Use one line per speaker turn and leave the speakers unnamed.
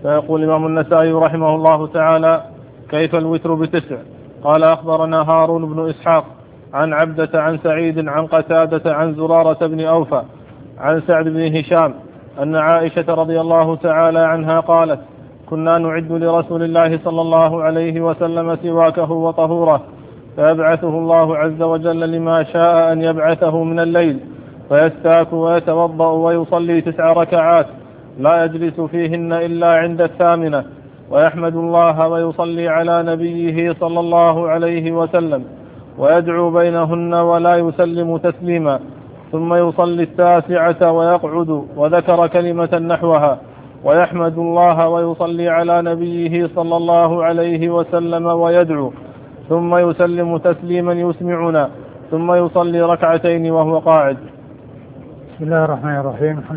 فيقول الإمام النسائي رحمه الله تعالى: كيف الوتر ب9؟ قال: أخبرنا هارون بن إسحاق عن عبدة عن سعيد عن قتادة عن زرارة بن أوفى عن سعد بن هشام أن عائشة رضي الله تعالى عنها قالت: كنا نعد لرسول الله صلى الله عليه وسلم سواكه وطهوره، فيبعثه الله عز وجل لما شاء أن يبعثه من الليل، فيستاك ويتوضأ ويصلي 9 ركعات لا يجلس فيهن إلا عند 8، ويحمد الله ويصلي على نبيه صلى الله عليه وسلم، ويدعو بينهن ولا يسلم تسليما، ثم يصلي 9 ويقعد، وذكر كلمة نحوها، ويحمد الله ويصلي على نبيه صلى الله عليه وسلم ويدعو، ثم يسلم تسليما يسمعنا، ثم يصلي 2 وهو قاعد.
بسم الله الرحمن الرحيم.